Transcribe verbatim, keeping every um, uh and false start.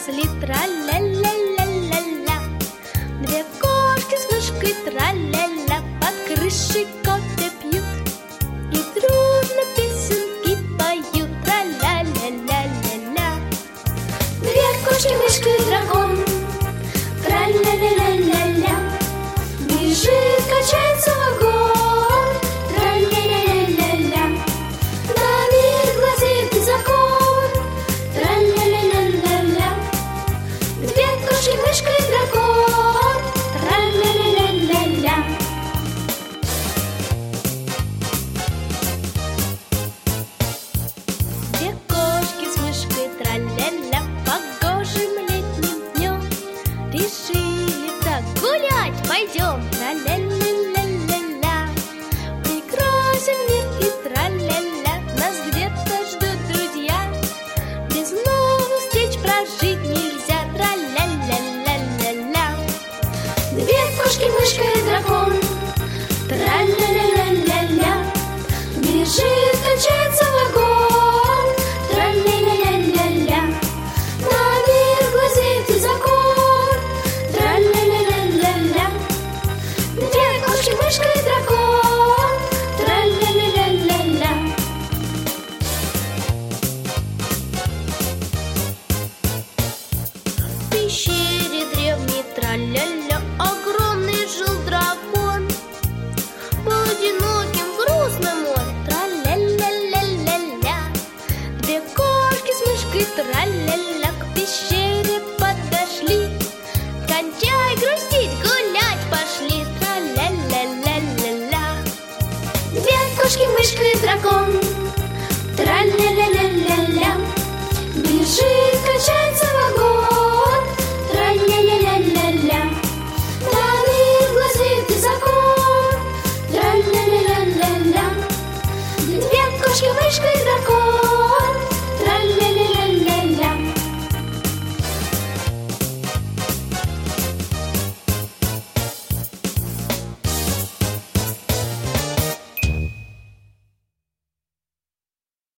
росли, тра-ля-ля-ля-ля-ля. Две кошки с мышкой, тра-ля-ля, под крышей кофе пьют и дружно песенки поют, тра-ля-ля-ля-ля-ля. Две кошки, мышка и дракон, тра-ля-ля-ля-ля-ля. Бежит, качается вагон, тра-ля-ля-ля-ля-ля. Давид гласит закон, тра-ля-ля-ля-ля-ля. Две кошки, мышка и дракон, тра-ля-ля-ля-ля-ля. Две кошки с мышкой, тра-ля-ля, погожим летним днем решили так гулять пойдем, тра-ля-ля-ля-ля-ля. Прекрасен мир и тра-ля-ля, нас где-то ждут друзья. Без новых встреч прожить нельзя, тра-ля-ля-ля-ля-ля. Две кошки, мышка и дракон,